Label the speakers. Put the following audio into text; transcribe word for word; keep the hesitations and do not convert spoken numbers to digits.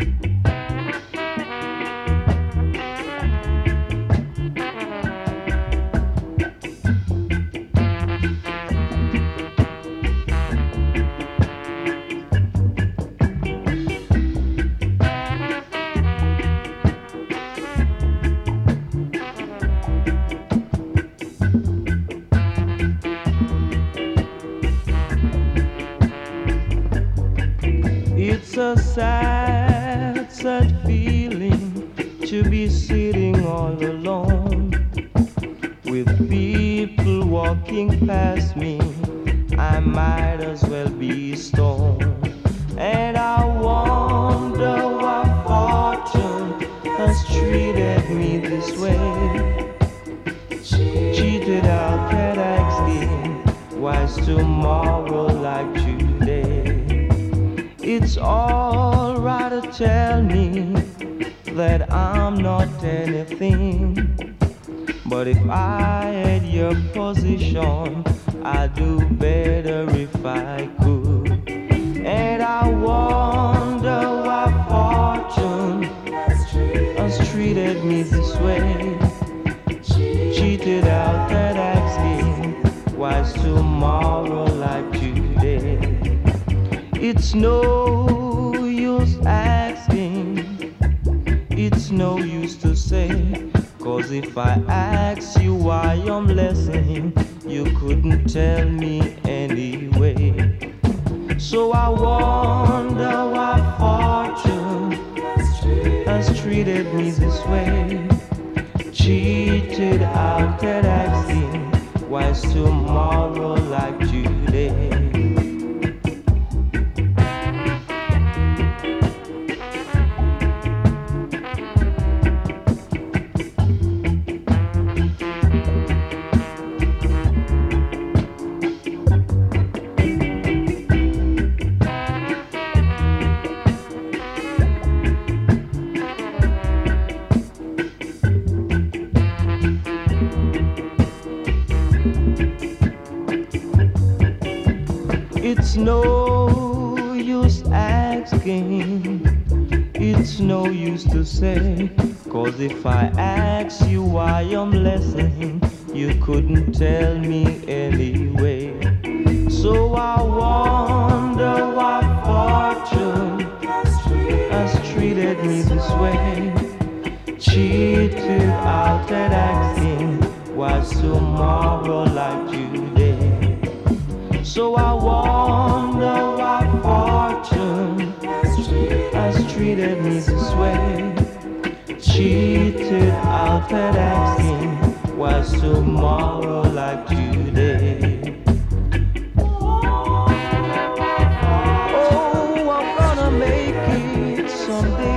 Speaker 1: It's a sad, sad feeling to be sitting all alone with people walking past me. I might as well be stoned. And I wonder why fortune has treated me this way. Cheated out that asking, why's tomorrow like today? It's alright to tell me that I'm not anything, but if I had your position, I'd do better if I could. And I wonder why fortune has treated me this way. Cheated out that asking, why's tomorrow like today? It's no use asking, it's no use to say, 'cause if I ask you why I'm blessing, you couldn't tell me anyway. So I wonder why fortune has treated me this way. Cheated out at asking, why's tomorrow like today? It's no use asking, it's no use to say, 'cause if I ask you why I'm blessing, you couldn't tell me anyway. So I wonder why fortune has treated me this way. Cheated out at asking, why's tomorrow like today? So I wonder why fortune has treated me this way. Cheated out at asking, why's tomorrow like today? Oh, I'm gonna make it someday.